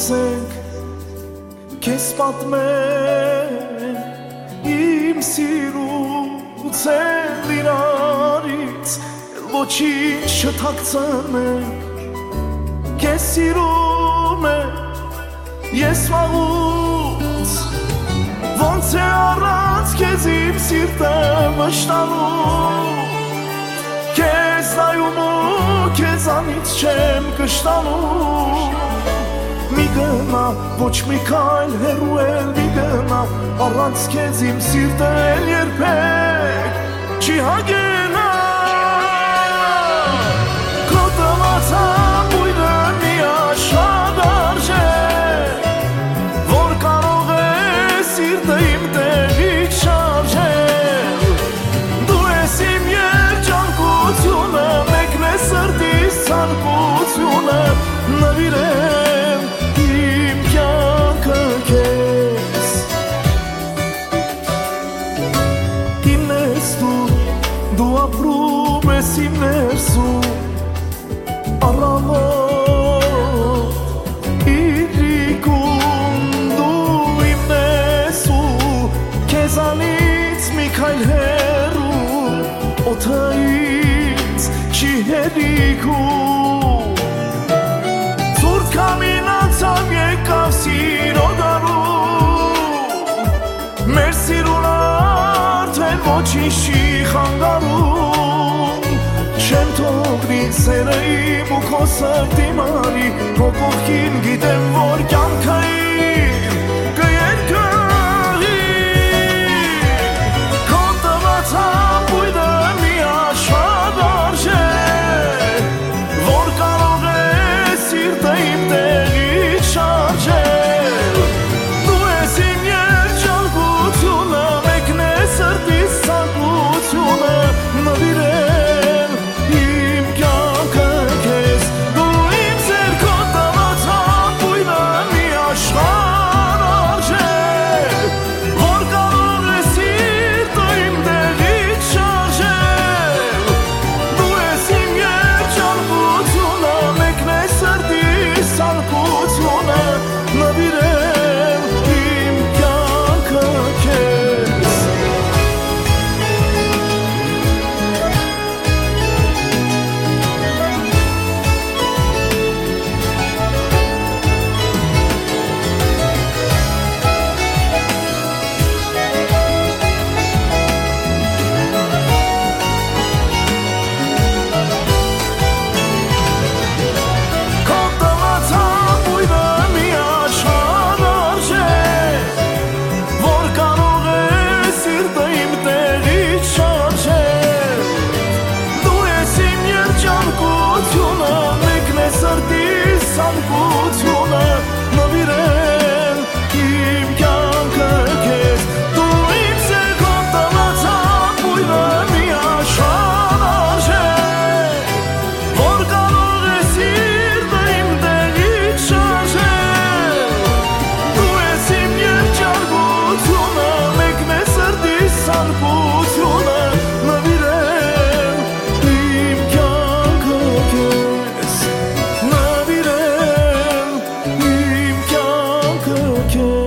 խոսենք, քեզ պատմեմ իմ սիրուց էլ իրարից, ոչինչ չթաքցնենք, քեզ սիրում եմ ես վաղուց, ոնց է առանց քեզ իմ սիրտը մշտանում, քեզ նայում ու քեզանից չեմ կշտանում, մի գնա, ոչ մի քայլ հեռու էլ մի գնա, առանց քեզ իմ սիրտը էլ երբեք չի հագենա, քո տված բույնը միաշատ արժե, որ կարող է սիրտը իմ տեղից շարժել, դու ես իմ երջանկությունը, մեկն է սրտիս ցանկությունը, նվիրեմ իմ կյանքը քեզ, իմն ես դու ապրում ես իմ ներսում, առավոտ իրիկում դու իմն ես ու քեզանից մի քայլ հեռու, օդը ինձ չի հերիքում, ցուրտ կամինացավ եկավ սիրո դարում, մեր սիրուն արդեն ոչինչ չի խանգարում, չեմ թողնի սերը իմ ու քո սրտի մարի, քո կողքին գիտեմ, որ կյանքը իմ կերկրի, քո տված բույնը միաշատ արժե, որ կարող է սիրտը իմ տեղից շարժել, դու ես իմ երջանկությունը, մեկն է սրտիս ցանկությունը, նվիրել իմ կյանքը քեզ, դու իմ ձեռքո տված բույնը միաշխարհ արժե, որ կարող է սիրտը իմ տեղից շարժել, դու ես իմ երջանկությունը, մեկն է սրտիս ցանկությունը, նվիրել իմ կյանքը քեզ, քո տված բույնը միաշատ արժե, որ կարող է սիրտը իմ տեղից շարժել, դու ես իմ երջանկությունը, մեկն է սրտիս ցանկությունը, նվիրել իմ կյանքը քեզ, դու իմ ձեռքո տված բույնը միաշատ արժե, որ կարող է սիրտը իմ տեղից շարժել, դու ես իմ երջանկությունը, մեկն է սրտիս ցանկությունը, նվիրել իմ կյանքը քեզ, նվիրել իմ կյանքը քեզ